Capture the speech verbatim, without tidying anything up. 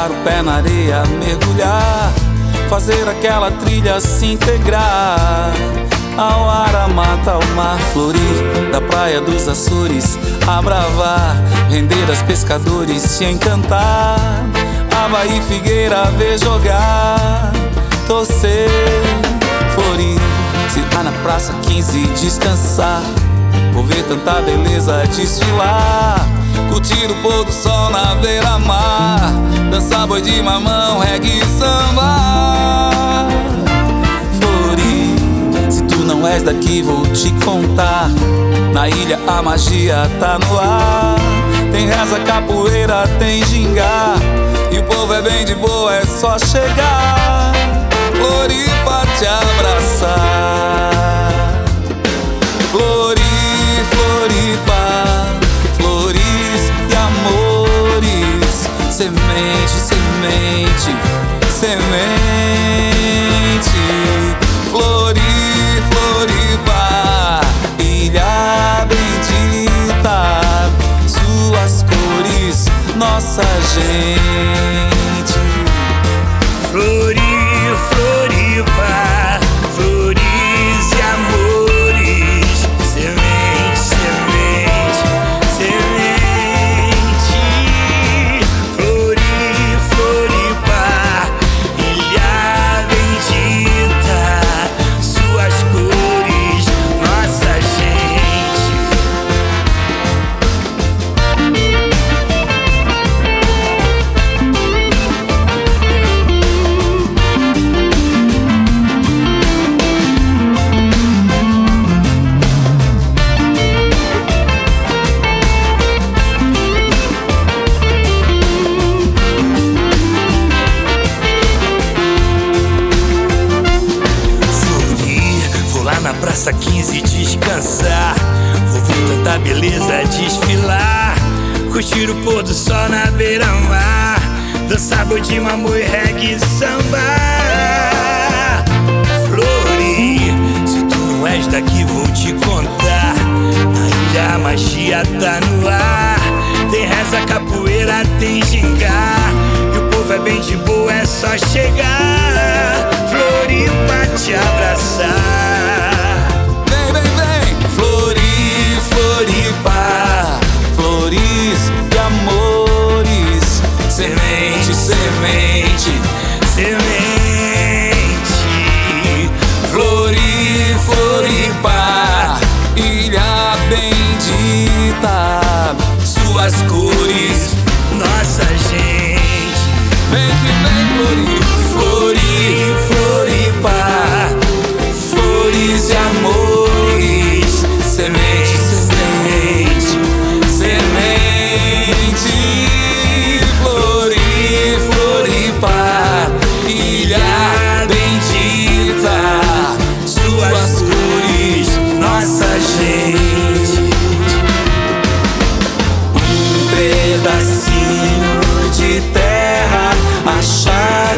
botar o pé na areia, mergulhar, fazer aquela trilha se integrar ao ar, a mata, ao mar florir, da praia dos Açores a bravar, rendeiras, pescadores se encantar, Havaí, Figueira, ver jogar, torcer, florir, sentar na praça quinze, descansar, por ver tanta beleza desfilar, curtir o pôr do sol na beira-mar, dançar boi de mamão, reggae e samba. Florir, se tu não és daqui vou te contar, na ilha a magia tá no ar, tem reza, capoeira, tem gingá, e o povo é bem de boa, é só chegar, Florir pra te abraçar. Florir, Floripa, flores e amores, semente, semente, semente. Florir, Floripa, ilha bendita, suas cores, nossa gente. Florir, Floripa, flores e amores, semente, semente, semente. Florir, Floripa, ilha bendita, suas cores, nossa gente. Na praça quinze descansar, vou ver tanta beleza desfilar, curtir o pôr do sol na beira-mar, dançar boi de mamão e reggae e samba. Florir, se tu não és daqui vou te contar, na ilha a magia tá no ar, tem reza, capoeira, tem gingá, e o povo é bem de boa, é só chegar, Florir pra te abraçar. Floripa, flores e amores, semente, semente, semente. Florir, Floripa, ilha bendita, suas cores, nossa gente. Vem que vem, Florir, Florir, Floripa, flores e amores, semente, semente, semente. Florir, Floripa, ilha bendita, suas cores, nossa gente. Um pedacinho de terra achar